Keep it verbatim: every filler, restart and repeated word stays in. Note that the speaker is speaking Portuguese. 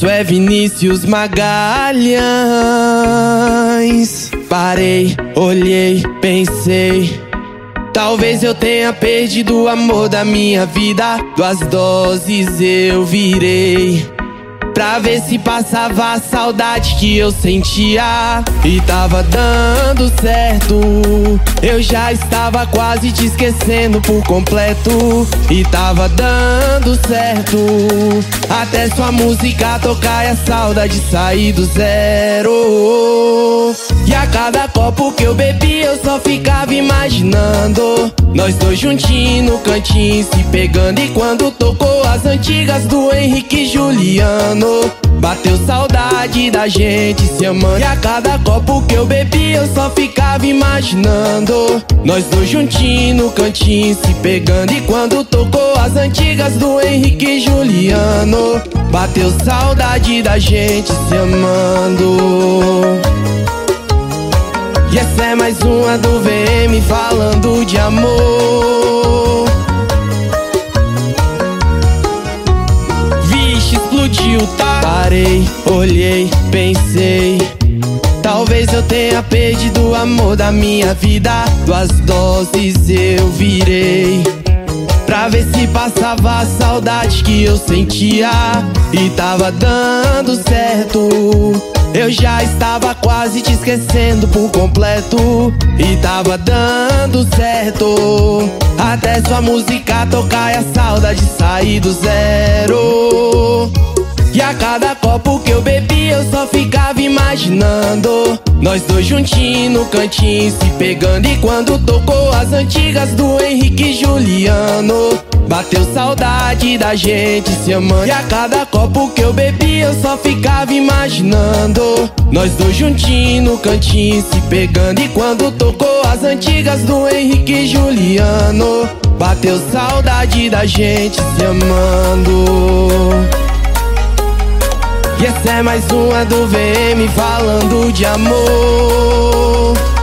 Isso é Vinícius Magalhães. Parei, olhei, pensei, talvez eu tenha perdido o amor da minha vida. Duas doses eu virei pra ver se passava a saudade que eu sentia. E tava dando certo, eu já estava quase te esquecendo por completo. E tava dando certo, até sua música tocar e a saudade sair do zero. E a cada copo que eu bebi eu só ficava imaginando nós dois juntinhos no cantinho se pegando. E quando tocou as antigas do Henrique e Juliano, bateu saudade da gente se amando. E a cada copo que eu bebi eu só ficava imaginando nós dois juntinhos no cantinho se pegando. E quando tocou as antigas do Henrique e Juliano, bateu saudade da gente se amando. E essa é mais uma do V M falando de amor. Vixe, explodiu, tá? Parei, olhei, pensei, talvez eu tenha perdido o amor da minha vida. Duas doses eu virei pra ver se passava a saudade que eu sentia. E tava dando certo, eu já estava quase te esquecendo por completo. E tava dando certo, até sua música tocar e a saudade sair do zero. E a cada copo que eu bebi eu só ficava imaginando nós dois juntinhos no cantinho se pegando. E quando tocou as antigas do Henrique e Juliano, bateu saudade da gente se amando. E a cada copo que eu bebi eu só ficava imaginando nós dois juntinhos no cantinho se pegando. E quando tocou as antigas do Henrique e Juliano, bateu saudade da gente se amando. E essa é mais uma do V M falando de amor.